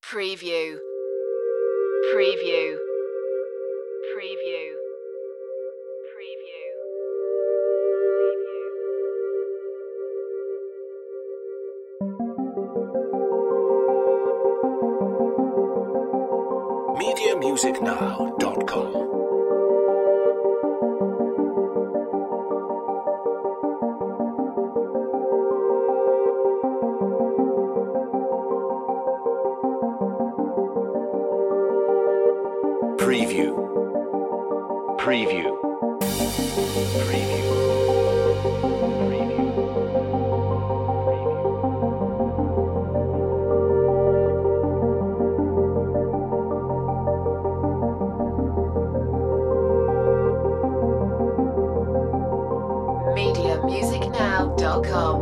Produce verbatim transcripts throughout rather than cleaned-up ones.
Preview. Preview. Preview. Preview. media music now dot com. Preview. Preview. Preview. Preview. media music now dot com.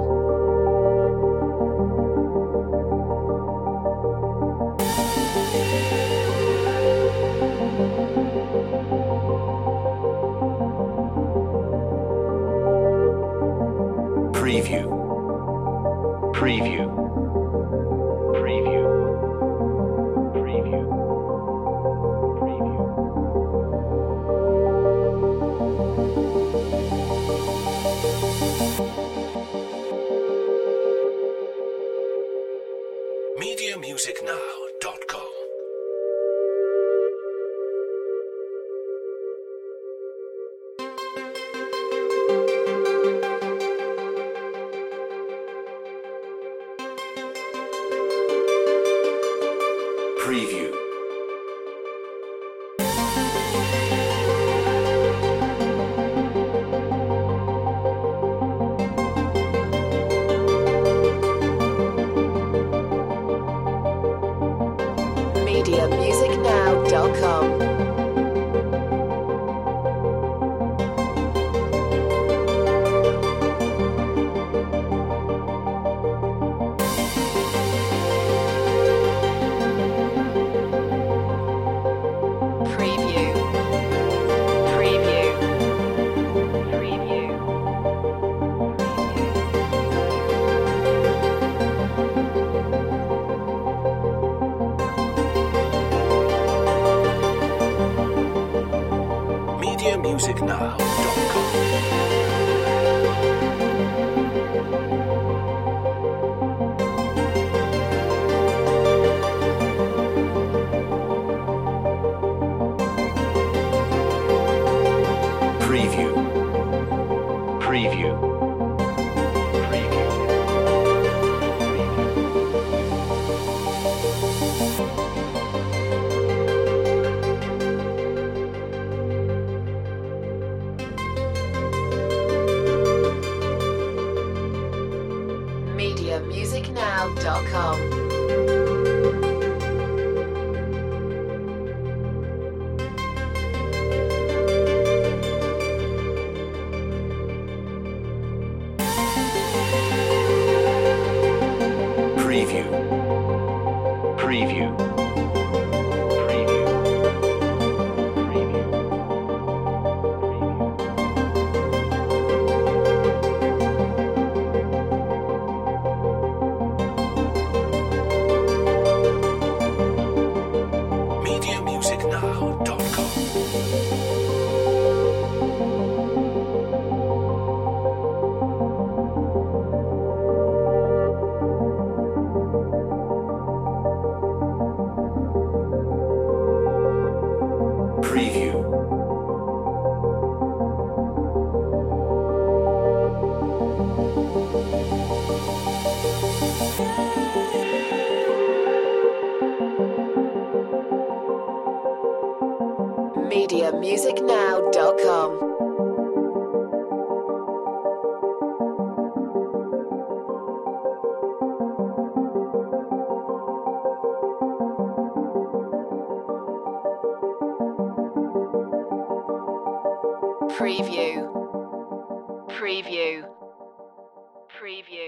Preview. Preview. Preview. Preview. Preview. media music now dot com. Preview. media music now dot com. Preview. Preview. Preview. media music now dot com. Preview. Preview. Preview. media music now dot com. Preview. Preview. Preview. Preview. media music now dot com. Preview. media music now dot com. Preview. Preview. Preview.